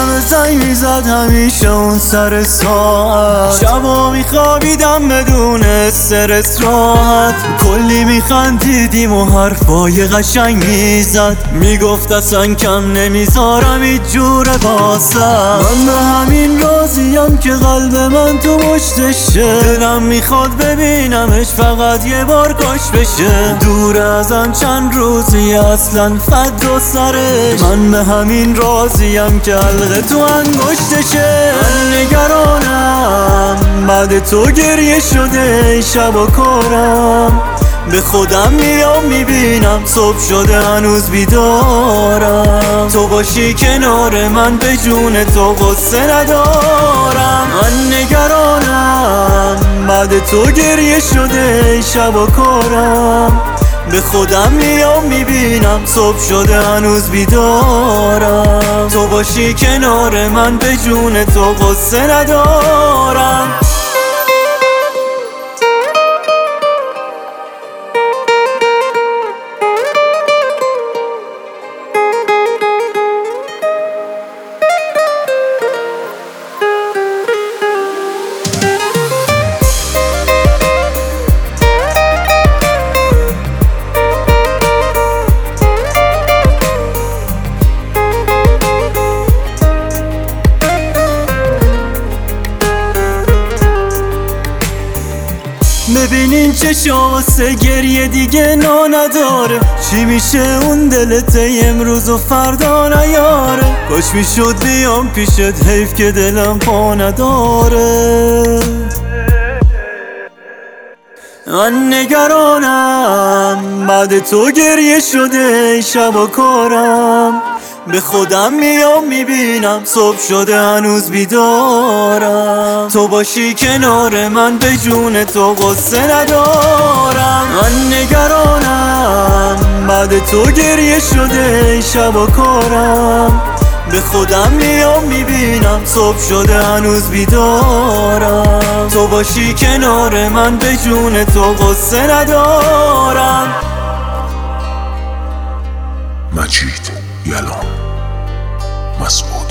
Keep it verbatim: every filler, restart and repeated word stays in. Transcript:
دلم زنگ میزد همیشه اون سر ساعت، شبا میخوابیدم بدون استرس راحت. کلی میخندیدیم و حرفای قشنگ میزد، میگفت اصلا کم نمیذارم هیچ جوره واسه. من به همین راضیم که قلب من تو مشتشه، دلم میخواد ببینمش فقط یه بار کاش بشه. دور ازم چند روزی اصلا فد و سرش، من به همین راضیم که حلقه تو انگشتشه. من نگرانم بعد تو گریه شده شب و کارم، به خودم میام میبینم صبح شده هنوز بیدارم. تو باشی کنار من به جون تو غصه ندارم. من نگرانم بعد تو گریه شده شب و کارم، به خودم میام میبینم صبح شده هنوز بیدارم. تو باشی کنار من به جون تو غصه ندارم. ببینین چه واسه گریه دیگه نا نداره، چی میشه اون دلت امروز و فردا نیاره. کاش میشد بیام پیشت حیف که دلم پا نداره. من نگرانم بعد تو گریه شده شب و کارم، به خودم میام میبینم صبح شده هنوز بیدارم. تو باشی کنار من به جون تو غصه ندارم. من نگرانم بعد تو گریه شده شب و کارم، به خودم میام میبینم صبح شده هنوز بیدارم. تو باشی کنار من به جون تو غصه ندارم. مجید یلان مسعود